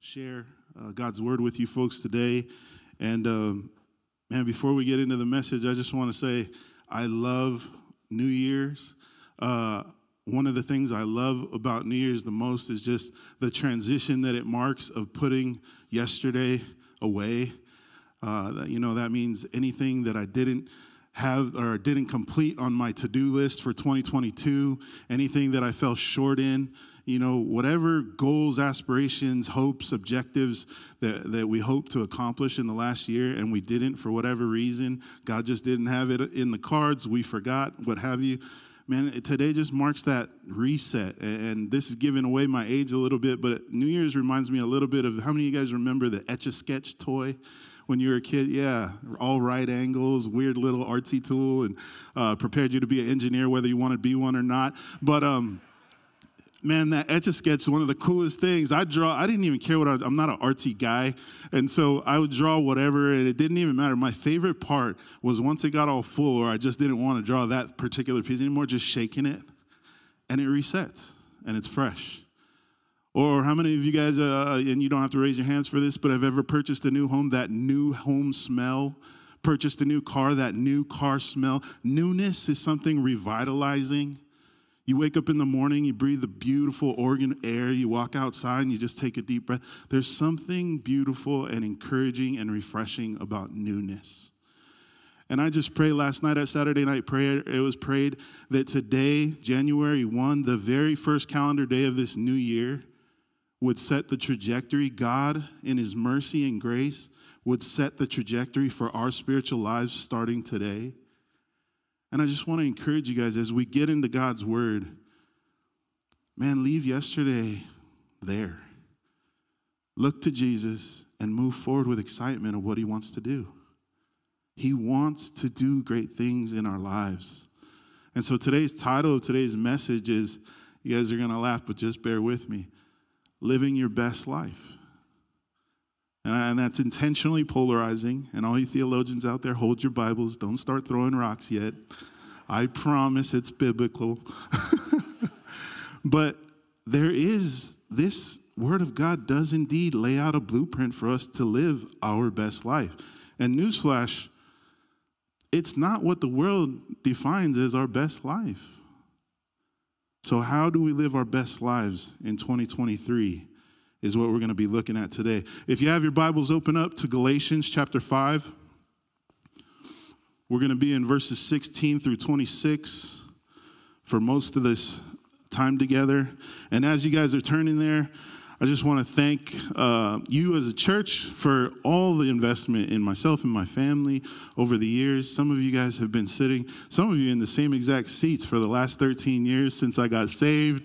share God's word with you folks today. And man, before we get into the message, I just want to say I love New Year's. One of the things I love about New Year's the most is just the transition that it marks of putting yesterday away. That means anything that I didn't have or didn't complete on my to-do list for 2022, anything that I fell short in, whatever goals, aspirations, hopes, objectives that we hoped to accomplish in the last year and we didn't for whatever reason. God just didn't have it in the cards. We forgot, what have you. Man, today just marks that reset. And this is giving away my age a little bit, but New Year's reminds me a little bit of, how many of you guys remember the Etch-a-Sketch toy? When you were a kid, yeah, all right angles, weird little artsy tool, and prepared you to be an engineer, whether you want to be one or not. But man, that Etch-a-Sketch is one of the coolest things. I didn't even care I'm not an artsy guy, and so I would draw whatever, and it didn't even matter. My favorite part was once it got all full, or I just didn't want to draw that particular piece anymore, just shaking it, and it resets, and it's fresh. Or how many of you guys, and you don't have to raise your hands for this, but have ever purchased a new home, that new home smell? Purchased a new car, that new car smell? Newness is something revitalizing. You wake up in the morning, you breathe the beautiful Oregon air, you walk outside and you just take a deep breath. There's something beautiful and encouraging and refreshing about newness. And I just prayed last night at Saturday night prayer, it was prayed that today, January 1, the very first calendar day of this new year, would set the trajectory. God, in his mercy and grace, would set the trajectory for our spiritual lives starting today. And I just want to encourage you guys as we get into God's word, man, leave yesterday there. Look to Jesus and move forward with excitement of what he wants to do. He wants to do great things in our lives. And so today's title of today's message is, you guys are going to laugh, but just bear with me, living your best life. And that's intentionally polarizing. And all you theologians out there, hold your Bibles. Don't start throwing rocks yet. I promise it's biblical. But this word of God does indeed lay out a blueprint for us to live our best life. And newsflash, it's not what the world defines as our best life. So how do we live our best lives in 2023 is what we're going to be looking at today. If you have your Bibles, open up to Galatians chapter 5. We're going to be in verses 16 through 26 for most of this time together. And as you guys are turning there, I just want to thank you as a church for all the investment in myself and my family over the years. Some of you guys have been sitting, some of you in the same exact seats for the last 13 years since I got saved.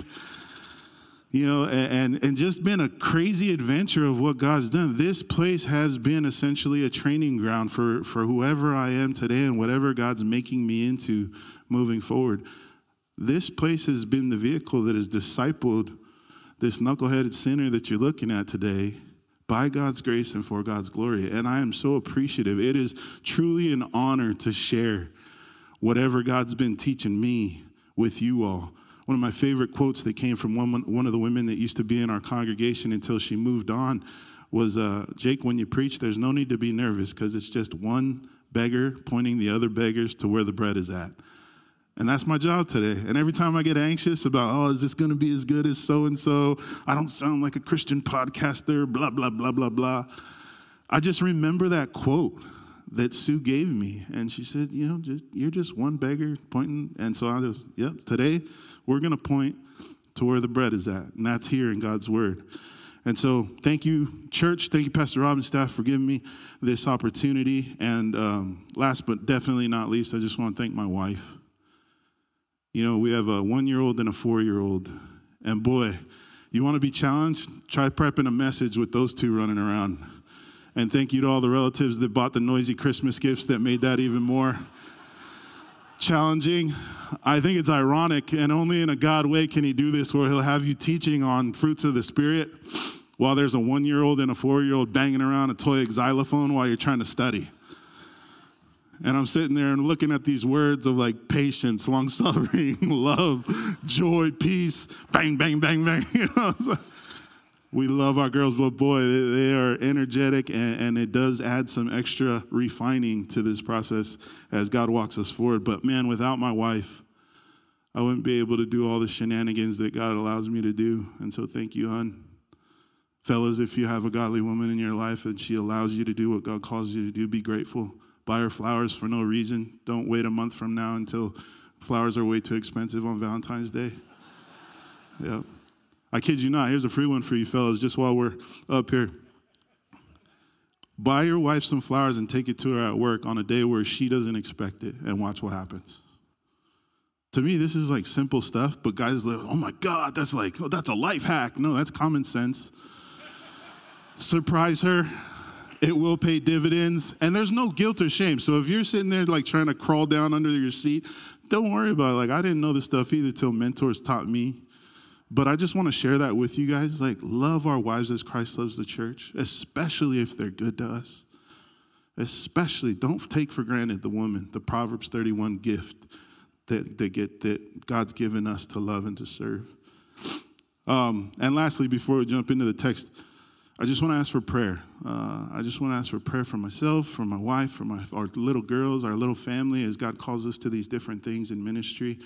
And just been a crazy adventure of what God's done. This place has been essentially a training ground for whoever I am today and whatever God's making me into moving forward. This place has been the vehicle that has discipled this knuckleheaded sinner that you're looking at today by God's grace and for God's glory. And I am so appreciative. It is truly an honor to share whatever God's been teaching me with you all. One of my favorite quotes that came from one of the women that used to be in our congregation until she moved on was, Jake, when you preach, there's no need to be nervous because it's just one beggar pointing the other beggars to where the bread is at. And that's my job today. And every time I get anxious about, is this going to be as good as so-and-so? I don't sound like a Christian podcaster, blah, blah, blah, blah, blah. I just remember that quote that Sue gave me. And she said, you're just one beggar pointing. And so I just, today we're going to point to where the bread is at. And that's here in God's word. And so thank you, church. Thank you, Pastor Rob and staff, for giving me this opportunity. And last but definitely not least, I just want to thank my wife. We have a 1-year-old and a 4-year-old. And boy, you want to be challenged? Try prepping a message with those two running around. And thank you to all the relatives that bought the noisy Christmas gifts that made that even more challenging. I think it's ironic, and only in a God way can he do this, where he'll have you teaching on fruits of the Spirit while there's a 1-year-old and a 4-year-old banging around a toy xylophone while you're trying to study. And I'm sitting there and looking at these words of like patience, long-suffering, love, joy, peace, bang, bang, bang, bang. We love our girls, but boy, they are energetic, and it does add some extra refining to this process as God walks us forward. But man, without my wife, I wouldn't be able to do all the shenanigans that God allows me to do. And so thank you, hon. Fellas, if you have a godly woman in your life and she allows you to do what God calls you to do, be grateful. Buy her flowers for no reason. Don't wait a month from now until flowers are way too expensive on Valentine's Day. Yeah. I kid you not. Here's a free one for you fellas, just while we're up here. Buy your wife some flowers and take it to her at work on a day where she doesn't expect it, and watch what happens. To me, this is like simple stuff, but guys are like, oh my God, that's a life hack. No, that's common sense. Surprise her. It will pay dividends, and there's no guilt or shame. So if you're sitting there like trying to crawl down under your seat, don't worry about it. Like, I didn't know this stuff either till mentors taught me. But I just want to share that with you guys. Like, love our wives as Christ loves the church, especially if they're good to us. Especially, don't take for granted the woman, the Proverbs 31 gift that God's given us to love and to serve. And lastly, before we jump into the text, I just want to ask for prayer. I just want to ask for prayer for myself, for my wife, for our little girls, our little family, as God calls us to these different things in ministry.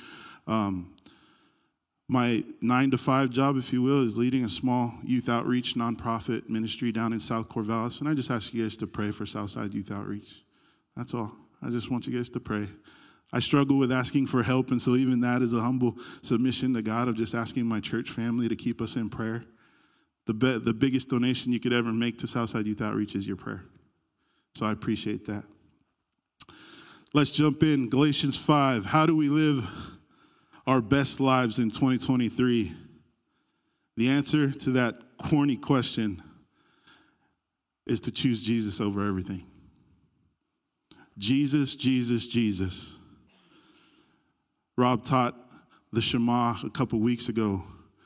My 9-to-5 job, if you will, is leading a small youth outreach nonprofit ministry down in South Corvallis. And I just ask you guys to pray for Southside Youth Outreach. That's all. I just want you guys to pray. I struggle with asking for help, and so even that is a humble submission to God of just asking my church family to keep us in prayer. The biggest donation you could ever make to Southside Youth Outreach is your prayer. So I appreciate that. Let's jump in. Galatians 5. How do we live our best lives in 2023? The answer to that corny question is to choose Jesus over everything. Jesus, Jesus, Jesus. Rob taught the Shema a couple weeks ago,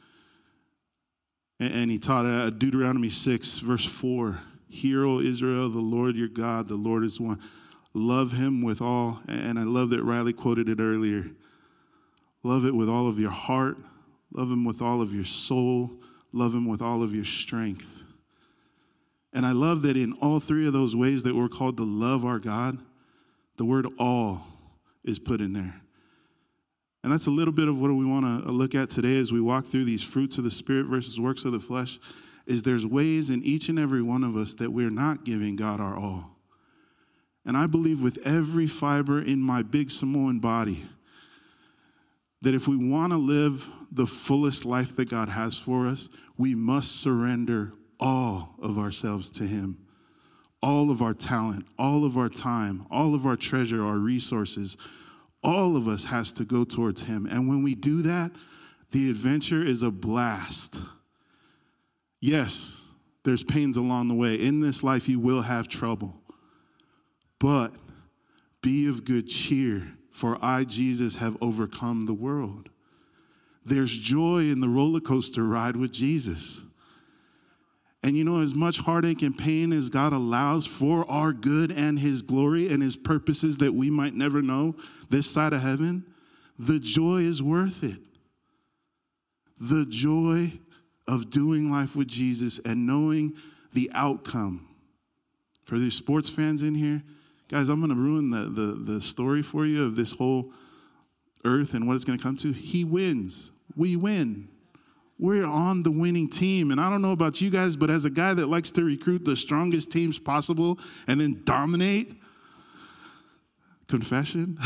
and he taught Deuteronomy 6, verse 4. Hear, O Israel, the Lord your God, the Lord is one. Love him with all, and I love that Riley quoted it earlier. Love it with all of your heart. Love him with all of your soul. Love him with all of your strength. And I love that in all three of those ways that we're called to love our God, the word all is put in there. And that's a little bit of what we want to look at today as we walk through these fruits of the Spirit versus works of the flesh, is there's ways in each and every one of us that we're not giving God our all. And I believe with every fiber in my big Samoan body that if we want to live the fullest life that God has for us, we must surrender all of ourselves to him. All of our talent, all of our time, all of our treasure, our resources, all of us has to go towards him. And when we do that, the adventure is a blast. Yes, there's pains along the way. In this life, you will have trouble. But be of good cheer, for I, Jesus, have overcome the world. There's joy in the roller coaster ride with Jesus. And you know, as much heartache and pain as God allows for our good and his glory and his purposes that we might never know this side of heaven, the joy is worth it. The joy of doing life with Jesus and knowing the outcome. For these sports fans in here, guys, I'm going to ruin the story for you of this whole earth and what it's going to come to. He wins. We win. We're on the winning team. And I don't know about you guys, but as a guy that likes to recruit the strongest teams possible and then dominate, confession,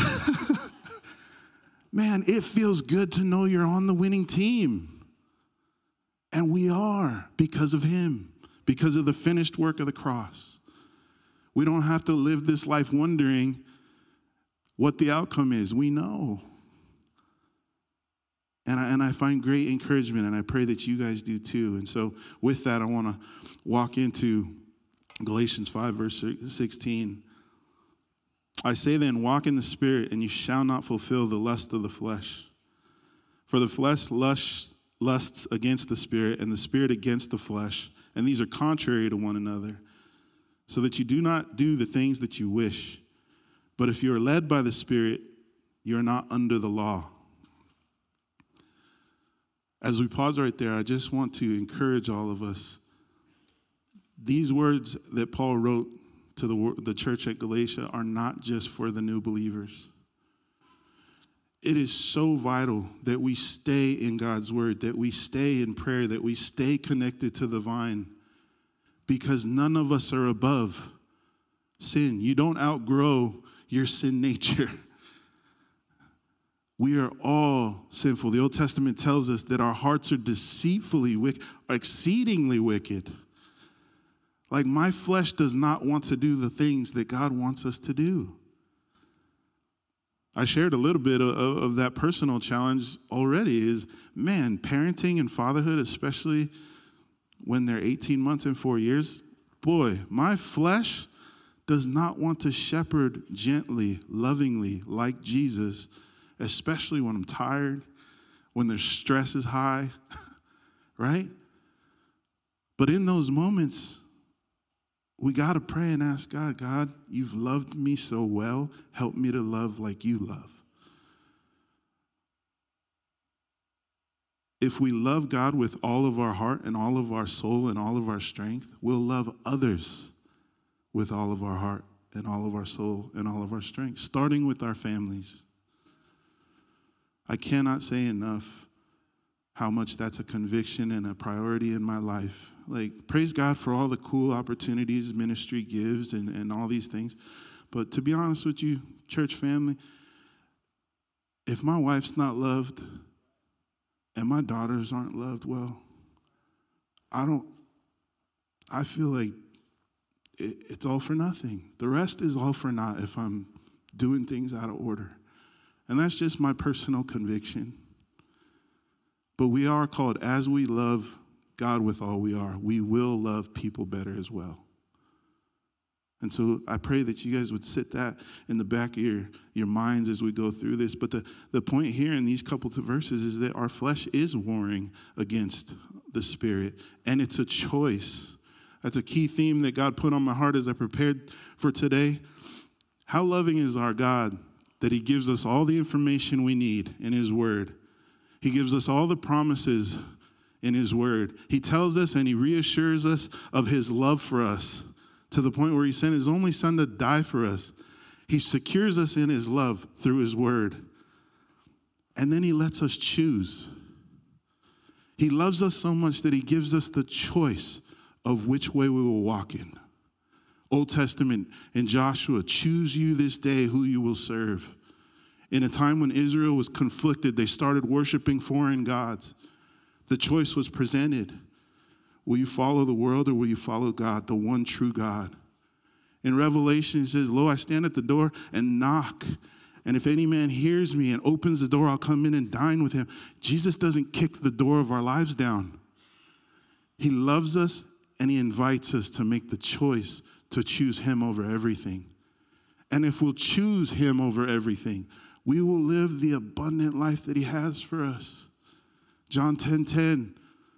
man, it feels good to know you're on the winning team. And we are, because of him, because of the finished work of the cross. We don't have to live this life wondering what the outcome is. We know. And I find great encouragement, and I pray that you guys do too. And so with that, I want to walk into Galatians 5, verse 16. I say then, walk in the Spirit, and you shall not fulfill the lust of the flesh. For the flesh lusts against the Spirit, and the Spirit against the flesh. And these are contrary to one another, so that you do not do the things that you wish. But if you are led by the Spirit, you are not under the law. As we pause right there, I just want to encourage all of us. These words that Paul wrote to the church at Galatia are not just for the new believers. It is so vital that we stay in God's word, that we stay in prayer, that we stay connected to the vine, because none of us are above sin. You don't outgrow your sin nature. We are all sinful. The Old Testament tells us that our hearts are deceitfully wicked, exceedingly wicked. Like, my flesh does not want to do the things that God wants us to do. I shared a little bit of that personal challenge already is, man, parenting and fatherhood, especially when they're 18 months and 4 years, boy, my flesh does not want to shepherd gently, lovingly, like Jesus, especially when I'm tired, when their stress is high, right? But in those moments, we got to pray and ask God, God, you've loved me so well. Help me to love like you love. If we love God with all of our heart and all of our soul and all of our strength, we'll love others with all of our heart and all of our soul and all of our strength, starting with our families. I cannot say enough how much that's a conviction and a priority in my life. Like, praise God for all the cool opportunities ministry gives and all these things. But to be honest with you, church family, if my wife's not loved and my daughters aren't loved well, I feel like it's all for nothing. The rest is all for naught if I'm doing things out of order. And that's just my personal conviction. But we are called, as we love God with all we are, we will love people better as well. And so I pray that you guys would sit that in the back of your minds as we go through this. But the point here in these couple of verses is that our flesh is warring against the Spirit. And it's a choice. That's a key theme that God put on my heart as I prepared for today. How loving is our God that he gives us all the information we need in his word. He gives us all the promises in his word. He tells us and he reassures us of his love for us to the point where he sent his only son to die for us. He secures us in his love through his word. And then he lets us choose. He loves us so much that he gives us the choice of which way we will walk in. Old Testament in Joshua, choose you this day who you will serve. In a time when Israel was conflicted, they started worshiping foreign gods. The choice was presented. Will you follow the world or will you follow God, the one true God? In Revelation, it says, lo, I stand at the door and knock. And if any man hears me and opens the door, I'll come in and dine with him. Jesus doesn't kick the door of our lives down. He loves us and he invites us to make the choice to choose him over everything. And if we'll choose him over everything, we will live the abundant life that he has for us. John 10:10.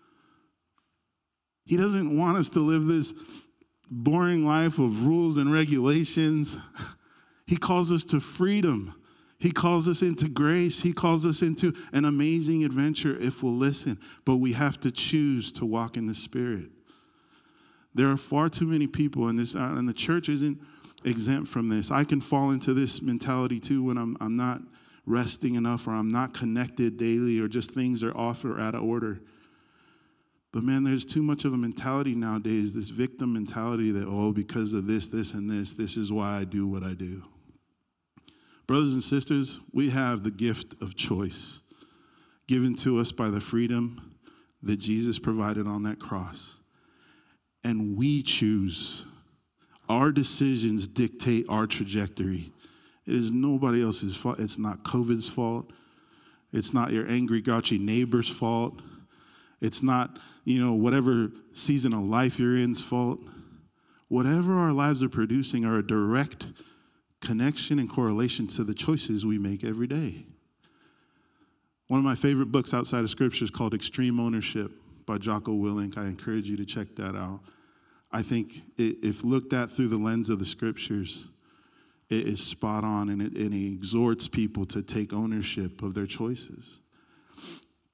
He doesn't want us to live this boring life of rules and regulations. He calls us to freedom. He calls us into grace. He calls us into an amazing adventure if we'll listen. But we have to choose to walk in the Spirit. There are far too many people in this, and the church isn't exempt from this. I can fall into this mentality too when I'm not resting enough or I'm not connected daily or just things are off or out of order. But man, there's too much of a mentality nowadays, this victim mentality that, oh, because of this, and this is why I do what I do. Brothers and sisters, we have the gift of choice given to us by the freedom that Jesus provided on that cross. And we choose. Our decisions dictate our trajectory. It is nobody else's fault. It's not COVID's fault. It's not your angry, grouchy neighbor's fault. It's not, whatever season of life you're in's fault. Whatever our lives are producing are a direct connection and correlation to the choices we make every day. One of my favorite books outside of Scripture is called Extreme Ownership by Jocko Willink. I encourage you to check that out. I think if looked at through the lens of the Scriptures, it is spot on, and it exhorts people to take ownership of their choices.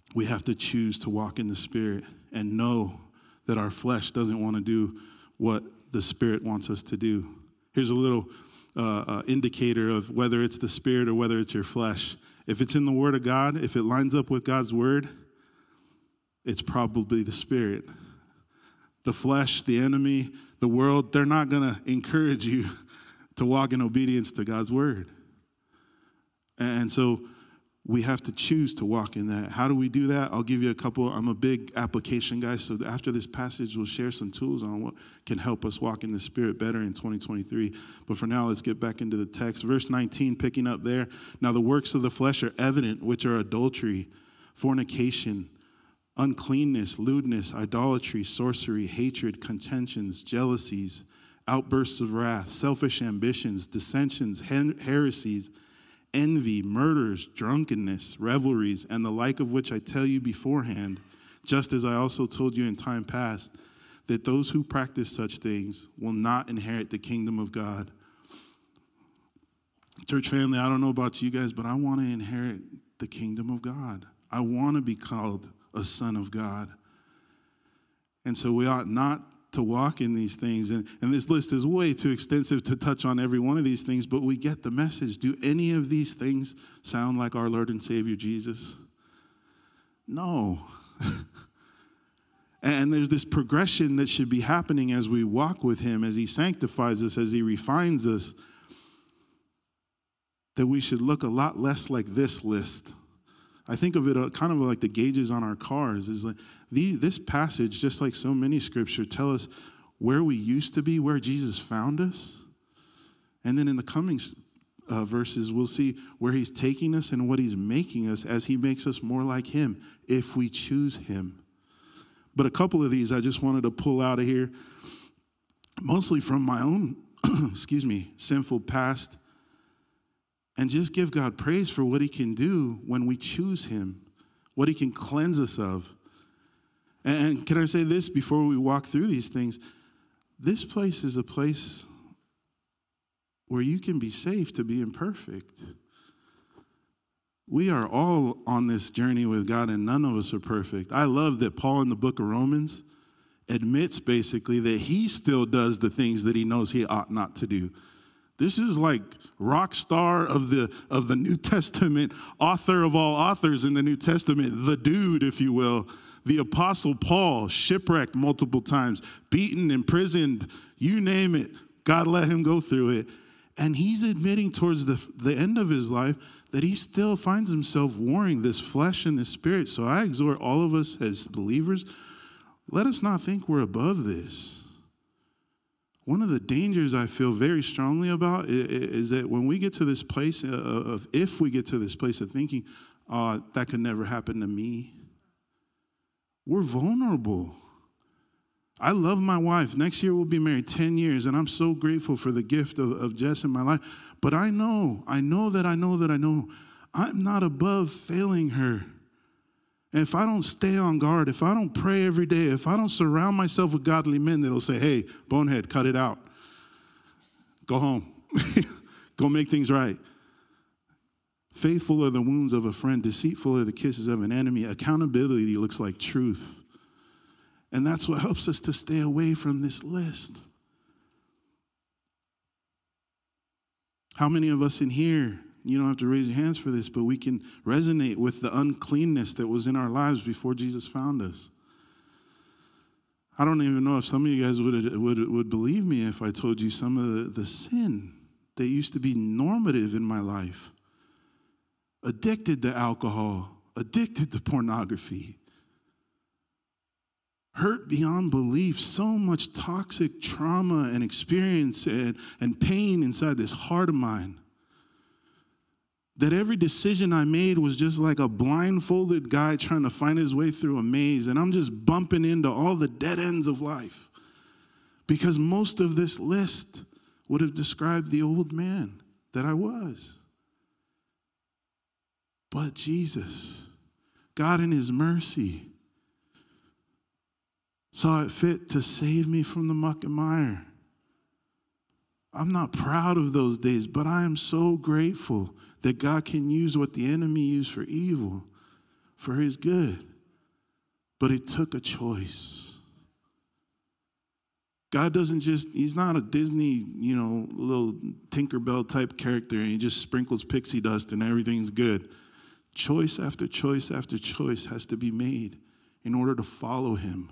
we have to choose to walk in the Spirit and know that our flesh doesn't want to do what the Spirit wants us to do. Here's a little indicator of whether it's the Spirit or whether it's your flesh. If it's in the Word of God, if it lines up with God's Word, it's probably the Spirit. The flesh, the enemy, the world, they're not going to encourage you to walk in obedience to God's Word. And so we have to choose to walk in that. How do we do that? I'll give you a couple. I'm a big application guy, so after this passage, we'll share some tools on what can help us walk in the Spirit better in 2023. But for now, let's get back into the text. Verse 19, picking up there. Now the works of the flesh are evident, which are adultery, fornication, uncleanness, lewdness, idolatry, sorcery, hatred, contentions, jealousies, outbursts of wrath, selfish ambitions, dissensions, heresies, envy, murders, drunkenness, revelries, and the like, of which I tell you beforehand, just as I also told you in time past, that those who practice such things will not inherit the kingdom of God. Church family, I don't know about you guys, but I want to inherit the kingdom of God. I want to be called a son of God. And so we ought not to walk in these things. And this list is way too extensive to touch on every one of these things, but we get the message. Do any of these things sound like our Lord and Savior Jesus? No. And there's this progression that should be happening as we walk with him, as he sanctifies us, as he refines us, that we should look a lot less like this list. I think of it kind of like the gauges on our cars. Is like this passage, just like so many scripture, tell us where we used to be, where Jesus found us. And then in the coming verses, we'll see where he's taking us and what he's making us as he makes us more like him, if we choose him. But a couple of these I just wanted to pull out of here, mostly from my own, sinful past, and just give God praise for what he can do when we choose him, what he can cleanse us of. And can I say this before we walk through these things? This place is a place where you can be safe to be imperfect. We are all on this journey with God, and none of us are perfect. I love that Paul in the book of Romans admits basically that he still does the things that he knows he ought not to do. This is like rock star of the New Testament, author of all authors in the New Testament, the dude, if you will, the Apostle Paul, shipwrecked multiple times, beaten, imprisoned, you name it. God let him go through it. And he's admitting towards the end of his life that he still finds himself warring this flesh and this spirit. So I exhort all of us as believers, let us not think we're above this. One of the dangers I feel very strongly about is that when we get to this place if we get to this place of thinking, that could never happen to me, we're vulnerable. I love my wife. Next year we'll be married 10 years, and I'm so grateful for the gift of Jess in my life. But I know I'm not above failing her. And if I don't stay on guard, if I don't pray every day, if I don't surround myself with godly men that'll say, hey, bonehead, cut it out. Go home. Go make things right. Faithful are the wounds of a friend. Deceitful are the kisses of an enemy. Accountability looks like truth. And that's what helps us to stay away from this list. How many of us in here, you don't have to raise your hands for this, but we can resonate with the uncleanness that was in our lives before Jesus found us? I don't even know if some of you guys would believe me if I told you some of the sin that used to be normative in my life. Addicted to alcohol, addicted to pornography, hurt beyond belief, so much toxic trauma and experience and pain inside this heart of mine, that every decision I made was just like a blindfolded guy trying to find his way through a maze, and I'm just bumping into all the dead ends of life, because most of this list would have described the old man that I was. But Jesus, God in his mercy, saw it fit to save me from the muck and mire. I'm not proud of those days, but I am so grateful that God can use what the enemy used for evil, for his good. But it took a choice. God doesn't he's not a Disney, little Tinkerbell type character, and he just sprinkles pixie dust and everything's good. Choice after choice after choice has to be made in order to follow him.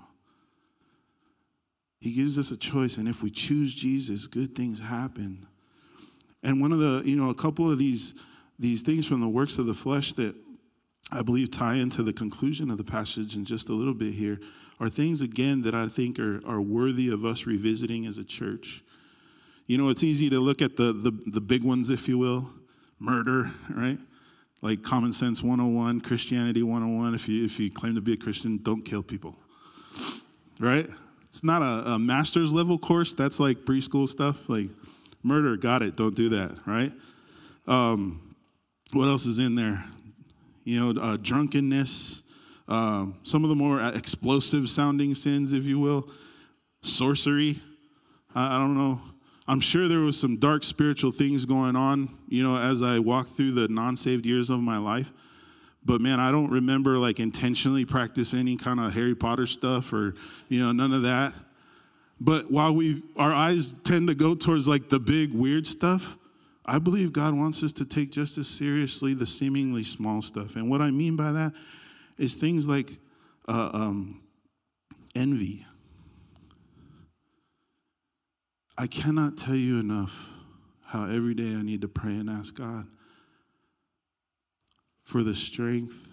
He gives us a choice, and if we choose Jesus, good things happen. And one of the, a couple of these things from the works of the flesh that I believe tie into the conclusion of the passage in just a little bit here are things, again, that I think are worthy of us revisiting as a church. It's easy to look at the big ones, if you will. Murder, right? Like Common Sense 101, Christianity 101. If you claim to be a Christian, don't kill people, right? It's not a master's level course. That's like preschool stuff. Like murder, got it. Don't do that, right? What else is in there? Drunkenness, some of the more explosive sounding sins, if you will. Sorcery. I don't know. I'm sure there was some dark spiritual things going on, as I walked through the non-saved years of my life. But man, I don't remember like intentionally practice any kind of Harry Potter stuff or, none of that. But while our eyes tend to go towards like the big weird stuff, I believe God wants us to take just as seriously the seemingly small stuff. And what I mean by that is things like envy. I cannot tell you enough how every day I need to pray and ask God for the strength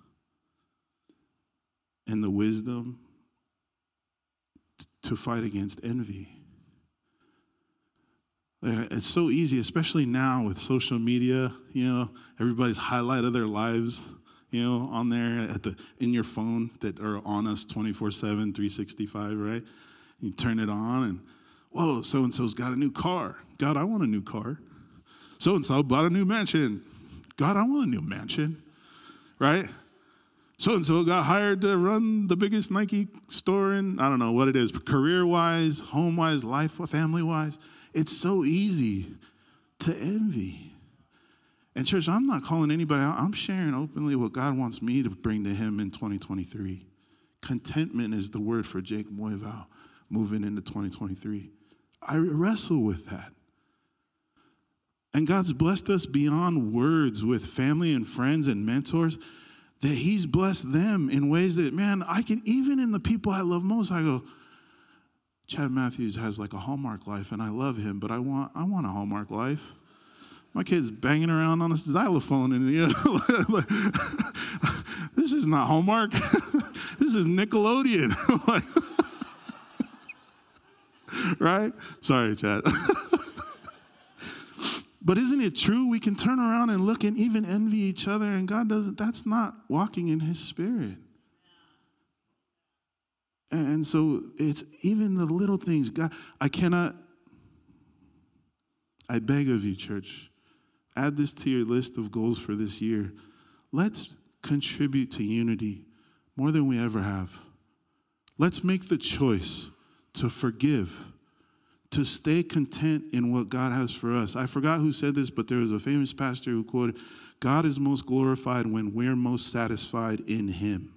and the wisdom to fight against envy. It's so easy, especially now with social media, everybody's highlight of their lives, on there in your phone that are on us 24/7, 365, right? You turn it on and, whoa, so-and-so's got a new car. God, I want a new car. So-and-so bought a new mansion. God, I want a new mansion, right? So-and-so got hired to run the biggest Nike store in, I don't know what it is, career-wise, home-wise, life, family-wise. It's so easy to envy. And church, I'm not calling anybody out. I'm sharing openly what God wants me to bring to him in 2023. Contentment is the word for Jake Moivau moving into 2023. I wrestle with that. And God's blessed us beyond words with family and friends and mentors, that he's blessed them in ways that, man, I can, even in the people I love most, I go, Chad Matthews has like a Hallmark life, and I love him, but I want a Hallmark life. My kid's banging around on a xylophone, and this is not Hallmark. This is Nickelodeon. Right? Sorry, Chad. But isn't it true? We can turn around and look and even envy each other, and God doesn't. That's not walking in his spirit. And so it's even the little things. God, I beg of you, church, add this to your list of goals for this year. Let's contribute to unity more than we ever have. Let's make the choice to forgive, to stay content in what God has for us. I forgot who said this, but there was a famous pastor who quoted, God is most glorified when we're most satisfied in him.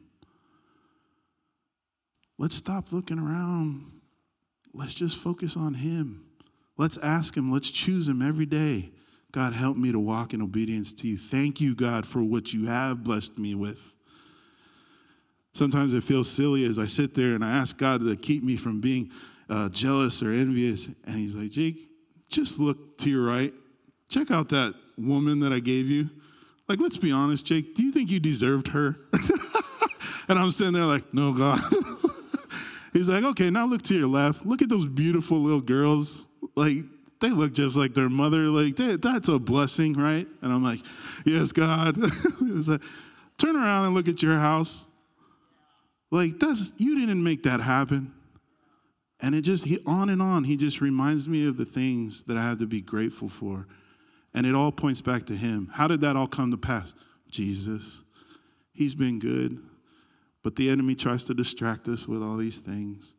Let's stop looking around. Let's just focus on him. Let's ask him. Let's choose him every day. God, help me to walk in obedience to you. Thank you, God, for what you have blessed me with. Sometimes it feels silly as I sit there and I ask God to keep me from being jealous or envious. And he's like, Jake, just look to your right. Check out that woman that I gave you. Like, let's be honest, Jake, do you think you deserved her? And I'm sitting there like, no, God. He's like, okay, now look to your left. Look at those beautiful little girls. Like, they look just like their mother. Like, that's a blessing, right? And I'm like, yes, God. He's like, turn around and look at your house. Like, you didn't make that happen. And on and on, he just reminds me of the things that I have to be grateful for. And it all points back to him. How did that all come to pass? Jesus. He's been good. But the enemy tries to distract us with all these things.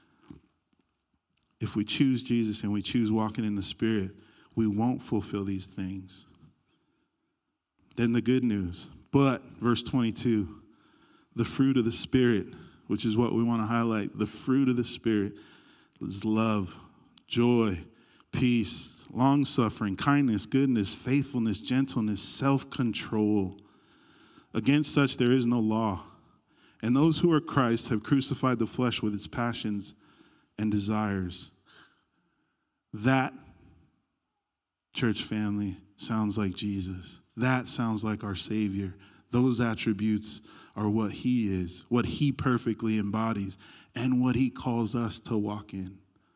If we choose Jesus and we choose walking in the Spirit, we won't fulfill these things. Then the good news. But, verse 22, the fruit of the Spirit, which is what we want to highlight. The fruit of the Spirit is love, joy, peace, long-suffering, kindness, goodness, faithfulness, gentleness, self-control. Against such there is no law. And those who are Christ have crucified the flesh with its passions and desires. That, church family, sounds like Jesus. That sounds like our Savior. Those attributes are what he is, what he perfectly embodies, and what he calls us to walk in.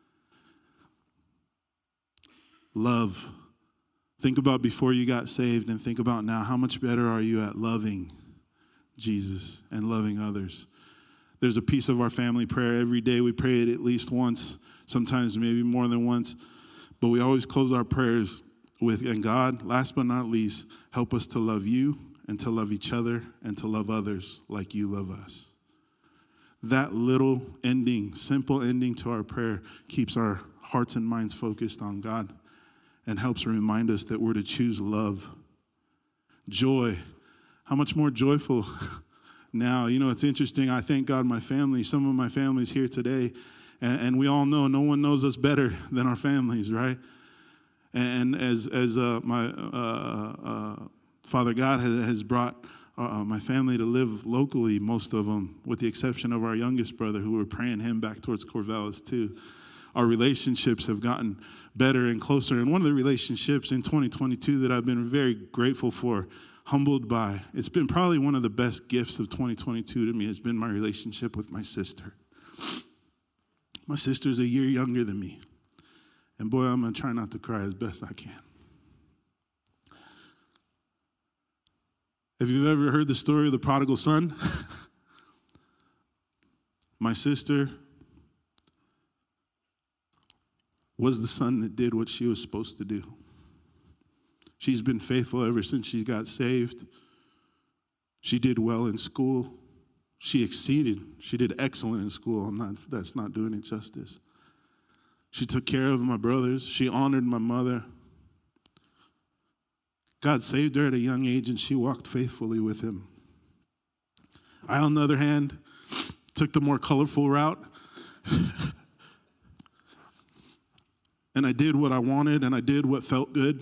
Love. Think about before you got saved and think about now. How much better are you at loving Jesus and loving others? There's a piece of our family prayer every day. We pray it at least once, sometimes maybe more than once. But we always close our prayers with, and God, last but not least, help us to love you and to love each other and to love others like you love us. That little ending, simple ending to our prayer keeps our hearts and minds focused on God and helps remind us that we're to choose love. Joy. How much more joyful now? You know, it's interesting. I thank God my family, some of my family's here today, and we all know no one knows us better than our families, right? And as my Father God has brought my family to live locally, most of them, with the exception of our youngest brother, who we're praying him back towards Corvallis too. Our relationships have gotten better and closer. And one of the relationships in 2022 that I've been very grateful for, humbled by, it's been probably one of the best gifts of 2022 to me, has been my relationship with my sister. My sister's a year younger than me. And boy, I'm going to try not to cry as best I can. Have you ever heard the story of the prodigal son? My sister was the son that did what she was supposed to do. She's been faithful ever since she got saved. She did well in school. She exceeded. She did excellent in school. That's not doing it justice. She took care of my brothers. She honored my mother. God saved her at a young age, and she walked faithfully with him. I, on the other hand, took the more colorful route. And I did what I wanted, and I did what felt good.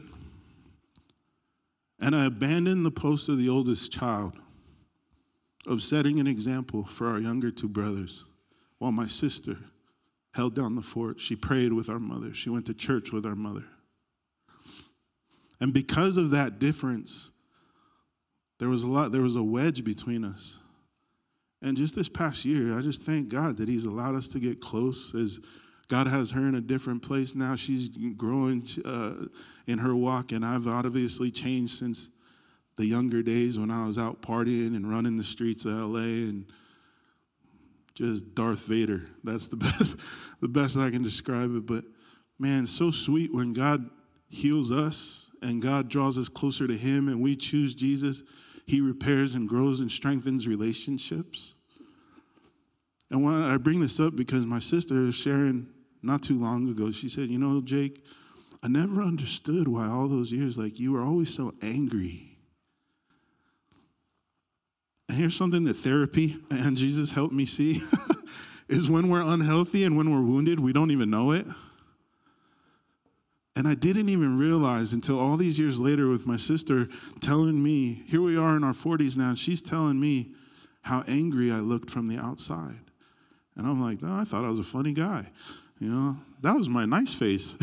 And I abandoned the post of the oldest child, of setting an example for our younger two brothers, while my sister held down the fort. She prayed with our mother. She went to church with our mother. And because of that difference, there was a wedge between us. And just this past year, I just thank God that he's allowed us to get close, as God has her in a different place now. She's growing in her walk, and I've obviously changed since the younger days when I was out partying and running the streets of LA and just Darth Vader. That's the best I can describe it. But man, so sweet when God heals us and God draws us closer to him and we choose Jesus. He repairs and grows and strengthens relationships. And when I bring this up because my sister is sharing not too long ago, she said, you know, Jake, I never understood why all those years, like, you were always so angry. And here's something that therapy and Jesus helped me see is when we're unhealthy and when we're wounded, we don't even know it. And I didn't even realize until all these years later with my sister telling me, here we are in our 40s now, and she's telling me how angry I looked from the outside. And I'm like, no, I thought I was a funny guy. You know, that was my nice face.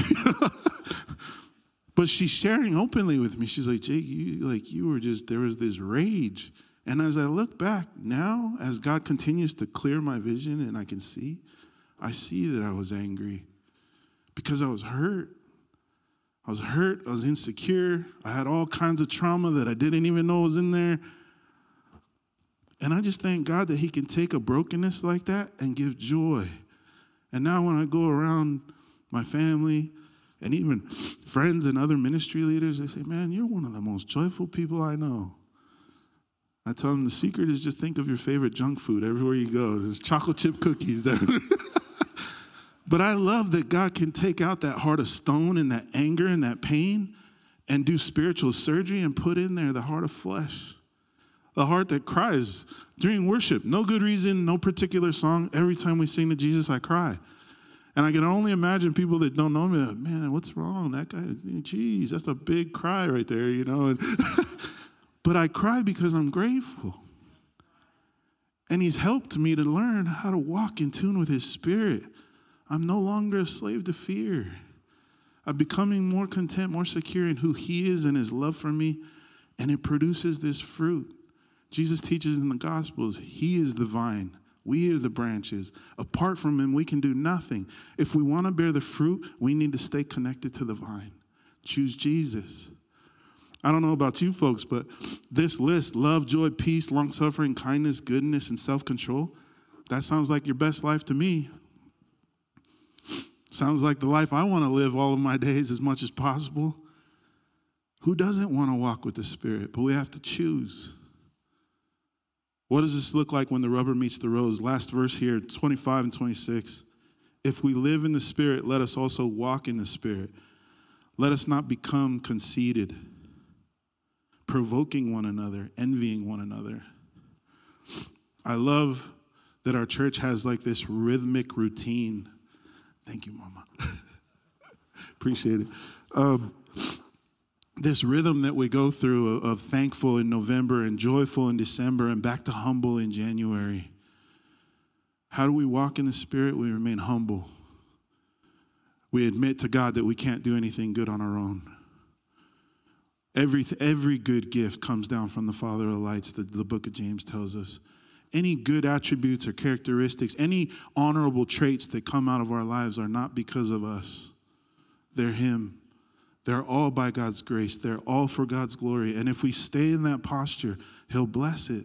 But she's sharing openly with me. She's like, Jake, there was this rage. And as I look back now, as God continues to clear my vision and I see that I was angry because I was hurt. I was insecure. I had all kinds of trauma that I didn't even know was in there. And I just thank God that he can take a brokenness like that and give joy. And now when I go around my family and even friends and other ministry leaders, they say, man, you're one of the most joyful people I know. I tell them the secret is just think of your favorite junk food everywhere you go. There's chocolate chip cookies there. But I love that God can take out that heart of stone and that anger and that pain and do spiritual surgery and put in there the heart of flesh. A heart that cries during worship. No good reason, no particular song. Every time we sing to Jesus, I cry. And I can only imagine people that don't know me, like, man, what's wrong? That guy, geez, that's a big cry right there, you know. And but I cry because I'm grateful. And he's helped me to learn how to walk in tune with his spirit. I'm no longer a slave to fear. I'm becoming more content, more secure in who he is and his love for me. And it produces this fruit. Jesus teaches in the Gospels, he is the vine. We are the branches. Apart from him, we can do nothing. If we want to bear the fruit, we need to stay connected to the vine. Choose Jesus. I don't know about you folks, but this list, love, joy, peace, long-suffering, kindness, goodness, and self-control, that sounds like your best life to me. Sounds like the life I want to live all of my days as much as possible. Who doesn't want to walk with the Spirit? But we have to choose. What does this look like when the rubber meets the road? Last verse here, 25 and 26. If we live in the Spirit, let us also walk in the Spirit. Let us not become conceited, provoking one another, envying one another. I love that our church has like this rhythmic routine. Thank you, Mama. Appreciate it. This rhythm that we go through of thankful in November and joyful in December and back to humble in January. How do we walk in the Spirit? We remain humble. We admit to God that we can't do anything good on our own. Every good gift comes down from the Father of lights, the book of James tells us. Any good attributes or characteristics, any honorable traits that come out of our lives are not because of us. They're him. They're all by God's grace. They're all for God's glory. And if we stay in that posture, he'll bless it.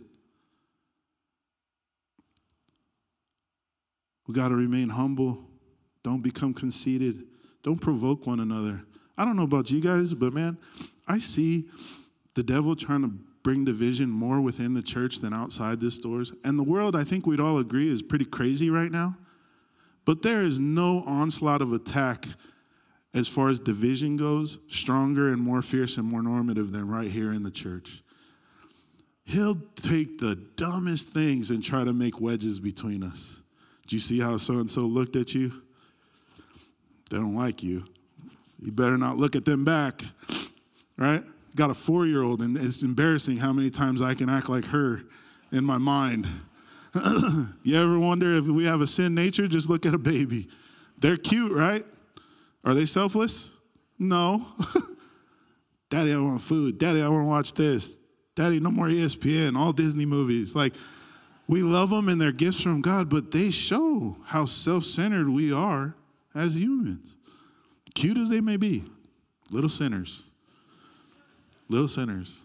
We got to remain humble. Don't become conceited. Don't provoke one another. I don't know about you guys, but man, I see the devil trying to bring division more within the church than outside these doors. And the world, I think we'd all agree, is pretty crazy right now. But there is no onslaught of attack as far as division goes, stronger and more fierce and more normative than right here in the church. He'll take the dumbest things and try to make wedges between us. Do you see how so-and-so looked at you? They don't like you. You better not look at them back, right? Got a 4-year-old, and it's embarrassing how many times I can act like her in my mind. You ever wonder if we have a sin nature? Just look at a baby. They're cute, right? Are they selfless? No. Daddy, I want food. Daddy, I want to watch this. Daddy, no more ESPN, all Disney movies. Like, we love them and they're gifts from God, but they show how self-centered we are as humans. Cute as they may be, little sinners. Little sinners.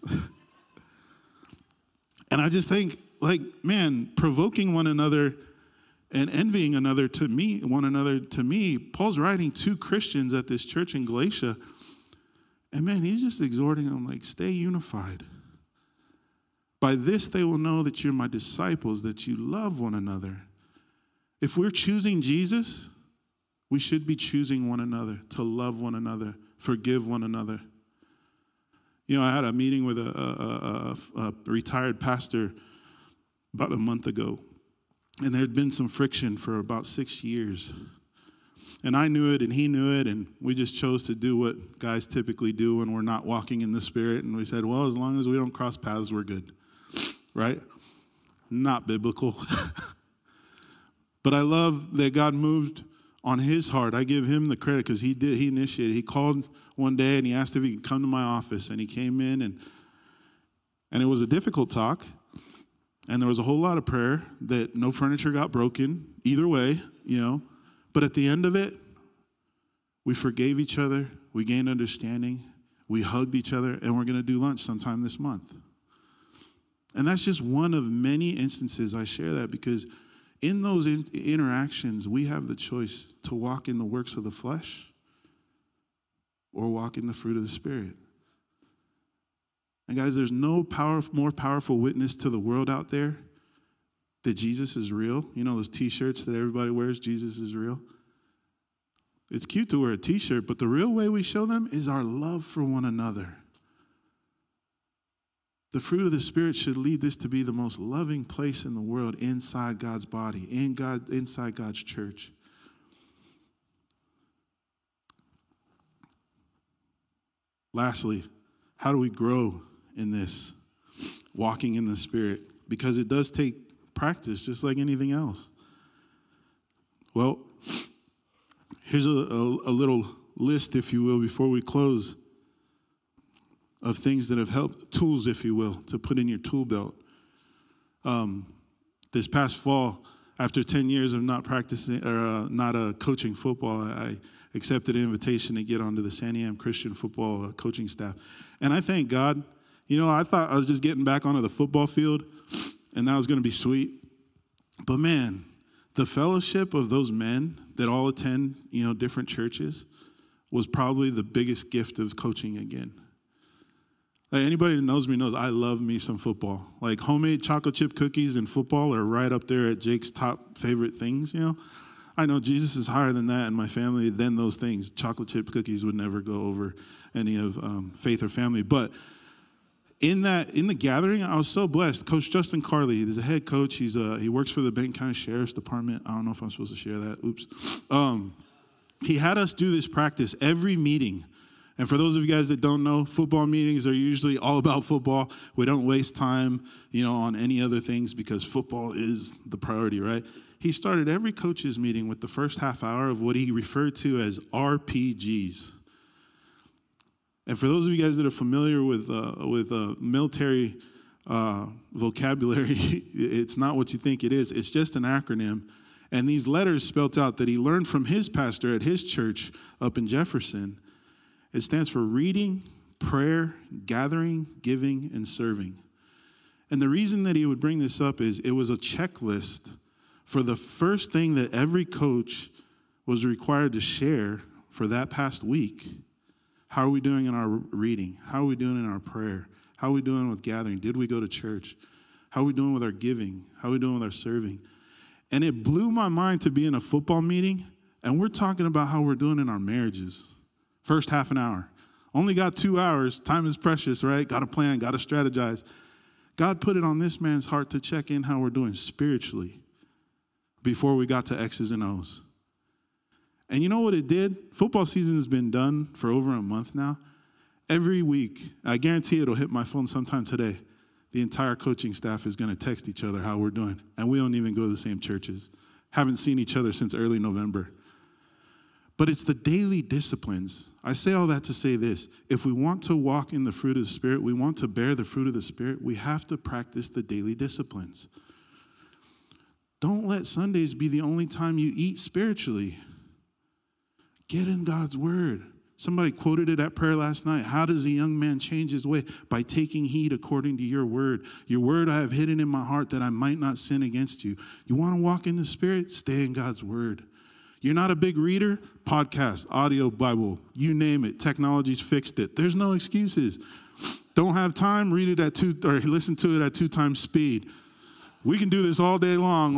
And I just think, like, man, provoking one another and envying one another to me, Paul's writing to Christians at this church in Galatia. And man, he's just exhorting them, like, stay unified. By this they will know that you're my disciples, that you love one another. If we're choosing Jesus, we should be choosing one another, to love one another, forgive one another. You know, I had a meeting with a retired pastor about a month ago. And there had been some friction for about 6 years. And I knew it and he knew it, and we just chose to do what guys typically do when we're not walking in the Spirit. And we said, well, as long as we don't cross paths, we're good. Right? Not biblical. But I love that God moved on his heart. I give him the credit because he initiated. He called one day and he asked if he could come to my office. And he came in, and it was a difficult talk. And there was a whole lot of prayer that no furniture got broken, either way, you know. But at the end of it, we forgave each other, we gained understanding, we hugged each other, and we're going to do lunch sometime this month. And that's just one of many instances I share that because in those interactions, we have the choice to walk in the works of the flesh or walk in the fruit of the Spirit. And guys, there's no more powerful witness to the world out there that Jesus is real. You know those T-shirts that everybody wears, Jesus is real? It's cute to wear a T-shirt, but the real way we show them is our love for one another. The fruit of the Spirit should lead this to be the most loving place in the world inside God's body, inside God's church. Lastly, how do we grow in this, walking in the Spirit? Because it does take practice, just like anything else. Well, here's a little list, if you will, before we close, of things that have helped, tools, if you will, to put in your tool belt. This past fall, after 10 years of not practicing or not coaching football, I accepted an invitation to get onto the Santiam Christian football coaching staff. And I thank God. I thought I was just getting back onto the football field, and that was going to be sweet. But man, the fellowship of those men that all attend, different churches was probably the biggest gift of coaching again. Like anybody that knows me knows I love me some football. Like homemade chocolate chip cookies and football are right up there at Jake's top favorite things, I know Jesus is higher than that in my family than those things. Chocolate chip cookies would never go over any of faith or family. But in the gathering, I was so blessed. Coach Justin Carley, he's a head coach. He works for the Benton County Sheriff's Department. I don't know if I'm supposed to share that. Oops. He had us do this practice every meeting. And for those of you guys that don't know, football meetings are usually all about football. We don't waste time, on any other things because football is the priority, right? He started every coach's meeting with the first half hour of what he referred to as RPGs. And for those of you guys that are familiar with military vocabulary, it's not what you think it is. It's just an acronym. And these letters spelt out that he learned from his pastor at his church up in Jefferson. It stands for reading, prayer, gathering, giving, and serving. And the reason that he would bring this up is it was a checklist for the first thing that every coach was required to share for that past week. How are we doing in our reading? How are we doing in our prayer? How are we doing with gathering? Did we go to church? How are we doing with our giving? How are we doing with our serving? And it blew my mind to be in a football meeting, and we're talking about how we're doing in our marriages. First half an hour. Only got 2 hours. Time is precious, right? Got to plan, got to strategize. God put it on this man's heart to check in how we're doing spiritually before we got to X's and O's. And you know what it did? Football season has been done for over a month now. Every week, I guarantee it'll hit my phone sometime today. The entire coaching staff is going to text each other how we're doing. And we don't even go to the same churches. Haven't seen each other since early November. But it's the daily disciplines. I say all that to say this. If we want to walk in the fruit of the Spirit, we want to bear the fruit of the Spirit, we have to practice the daily disciplines. Don't let Sundays be the only time you eat spiritually. Get in God's word. Somebody quoted it at prayer last night. How does a young man change his way? By taking heed according to your word. Your word I have hidden in my heart that I might not sin against you. You want to walk in the Spirit? Stay in God's word. You're not a big reader? Podcast, audio, Bible, you name it. Technology's fixed it. There's no excuses. Don't have time? Read it at listen to it at 2 times speed. We can do this all day long.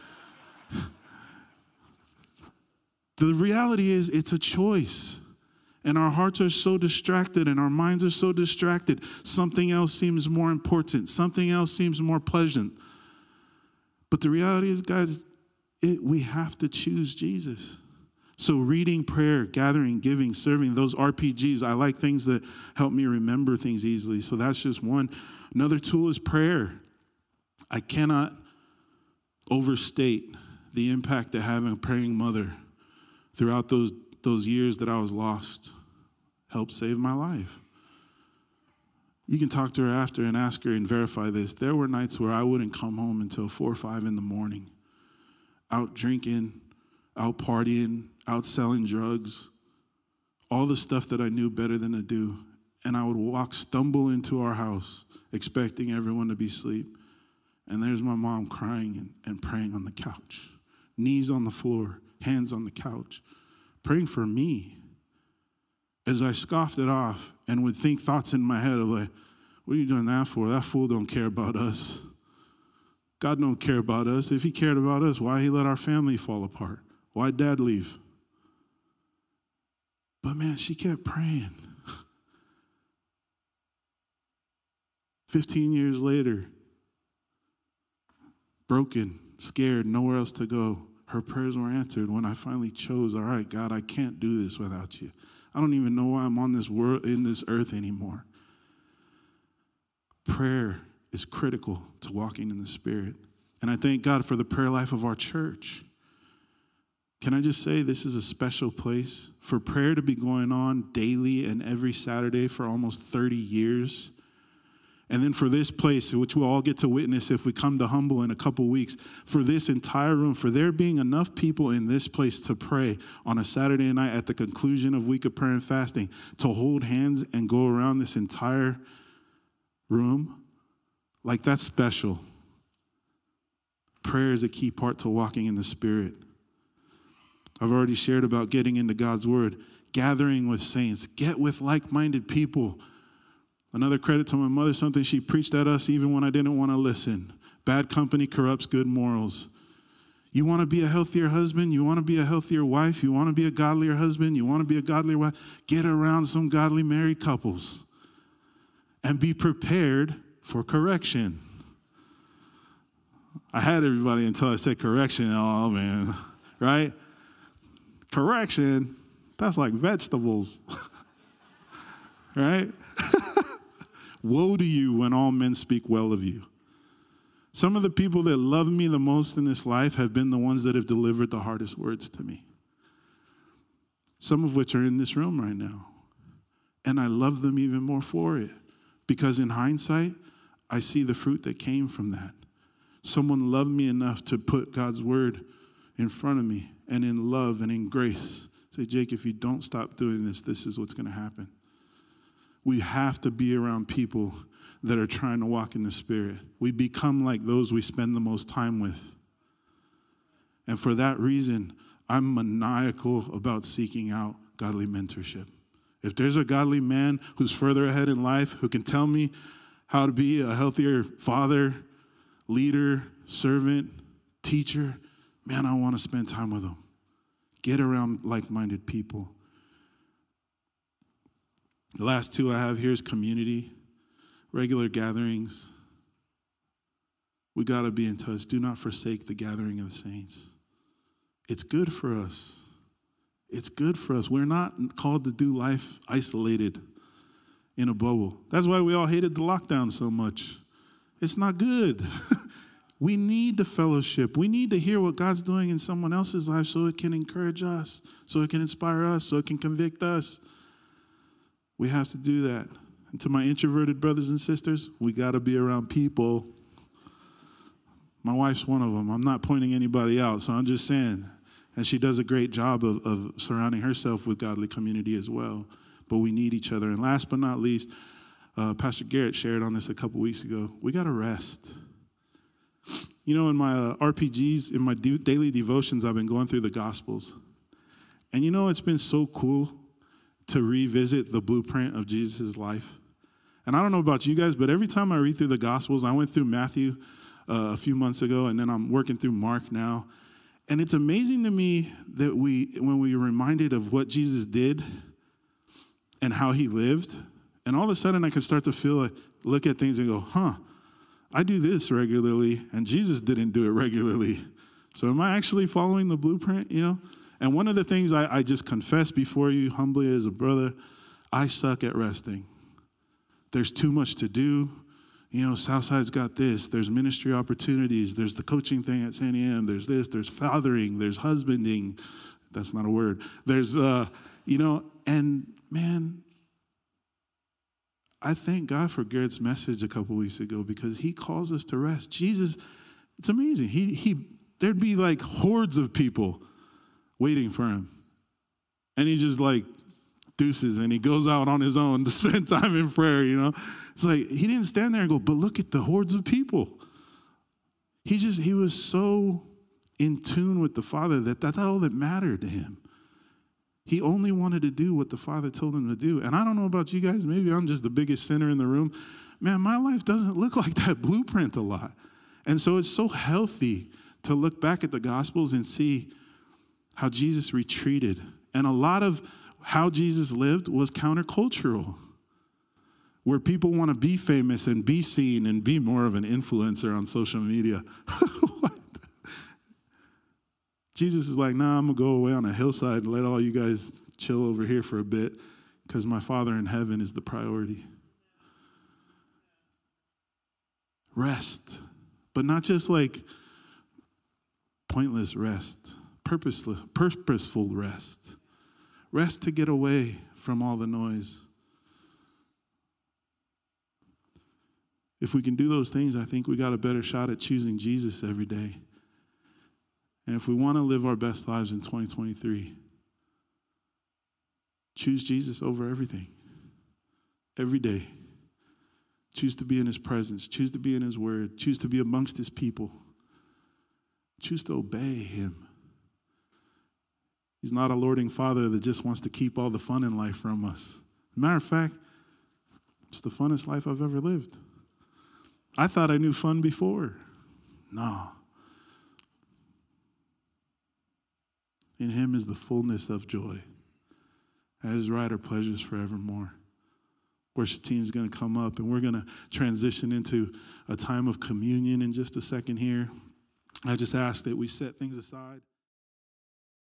The reality is it's a choice. And our hearts are so distracted and our minds are so distracted. Something else seems more important. Something else seems more pleasant. But the reality is, guys, we have to choose Jesus. So reading, prayer, gathering, giving, serving, those RPGs, I like things that help me remember things easily. So that's just one. Another tool is prayer. I cannot overstate the impact that having a praying mother throughout those years that I was lost helped save my life. You can talk to her after and ask her and verify this. There were nights where I wouldn't come home until 4 or 5 in the morning, out drinking, out partying, out selling drugs, all the stuff that I knew better than to do. And I would stumble into our house expecting everyone to be asleep. And there's my mom crying and praying on the couch, knees on the floor, hands on the couch, praying for me. As I scoffed it off and would think thoughts in my head of what are you doing that for? That fool don't care about us. God don't care about us. If he cared about us, why he let our family fall apart? Why'd dad leave? But man, she kept praying. 15 years later, broken, scared, nowhere else to go. Her prayers were answered when I finally chose, all right, God, I can't do this without you. I don't even know why I'm on this world, in this earth anymore. Prayer is critical to walking in the Spirit. And I thank God for the prayer life of our church. Can I just say this is a special place for prayer to be going on daily and every Saturday for almost 30 years. And then for this place, which we'll all get to witness if we come to Humble in a couple weeks, for this entire room, for there being enough people in this place to pray on a Saturday night at the conclusion of week of prayer and fasting, to hold hands and go around this entire room, like that's special. Prayer is a key part to walking in the Spirit. I've already shared about getting into God's word, gathering with saints, get with like-minded people. Another credit to my mother, something she preached at us even when I didn't want to listen. Bad company corrupts good morals. You want to be a healthier husband? You want to be a healthier wife? You want to be a godlier husband? You want to be a godlier wife? Get around some godly married couples and be prepared for correction. I had everybody until I said correction. Oh, man, right? Correction, that's like vegetables, right? Woe to you when all men speak well of you. Some of the people that love me the most in this life have been the ones that have delivered the hardest words to me. Some of which are in this room right now. And I love them even more for it. Because in hindsight, I see the fruit that came from that. Someone loved me enough to put God's word in front of me and in love and in grace. Say, Jake, if you don't stop doing this, this is what's going to happen. We have to be around people that are trying to walk in the Spirit. We become like those we spend the most time with. And for that reason, I'm maniacal about seeking out godly mentorship. If there's a godly man who's further ahead in life, who can tell me how to be a healthier father, leader, servant, teacher, man, I want to spend time with them. Get around like-minded people. The last two I have here is community, regular gatherings. We got to be in touch. Do not forsake the gathering of the saints. It's good for us. It's good for us. We're not called to do life isolated in a bubble. That's why we all hated the lockdown so much. It's not good. We need the fellowship. We need to hear what God's doing in someone else's life so it can encourage us, so it can inspire us, so it can convict us. We have to do that. And to my introverted brothers and sisters, we got to be around people. My wife's one of them. I'm not pointing anybody out, so I'm just saying. And she does a great job of surrounding herself with godly community as well. But we need each other. And last but not least, Pastor Garrett shared on this a couple weeks ago. We got to rest. You know, in my RPGs, in my daily devotions, I've been going through the Gospels. And you know, it's been so cool to revisit the blueprint of Jesus' life. And I don't know about you guys, but every time I read through the Gospels, I went through Matthew a few months ago, and then I'm working through Mark now. And it's amazing to me that when we are reminded of what Jesus did and how he lived, and all of a sudden I can start to look at things and go, I do this regularly, and Jesus didn't do it regularly. So am I actually following the blueprint, you know? And one of the things I just confess before you humbly as a brother, I suck at resting. There's too much to do. You know, Southside's got this. There's ministry opportunities. There's the coaching thing at San Am. There's this. There's fathering. There's husbanding. That's not a word. There's, and man, I thank God for Garrett's message a couple weeks ago because he calls us to rest. Jesus, it's amazing. There'd be like hordes of people waiting for him. And he just like deuces and he goes out on his own to spend time in prayer, you know. It's like he didn't stand there and go, but look at the hordes of people. He was so in tune with the Father that's all that mattered to him. He only wanted to do what the Father told him to do. And I don't know about you guys, maybe I'm just the biggest sinner in the room. Man, my life doesn't look like that blueprint a lot. And so it's so healthy to look back at the Gospels and see how Jesus retreated. And a lot of how Jesus lived was countercultural. where people want to be famous and be seen and be more of an influencer on social media. What? Jesus is like, nah, I'm going to go away on a hillside and let all you guys chill over here for a bit because my Father in heaven is the priority. Rest, but not just like pointless rest, purposeful rest. Rest to get away from all the noise. If we can do those things, I think we got a better shot at choosing Jesus every day. And if we want to live our best lives in 2023, choose Jesus over everything. Every day. Choose to be in his presence. Choose to be in his word. Choose to be amongst his people. Choose to obey him. He's not a lording father that just wants to keep all the fun in life from us. Matter of fact, it's the funnest life I've ever lived. I thought I knew fun before. No. In him is the fullness of joy. At his right are pleasures forevermore. Worship team is going to come up, and we're going to transition into a time of communion in just a second here. I just ask that we set things aside.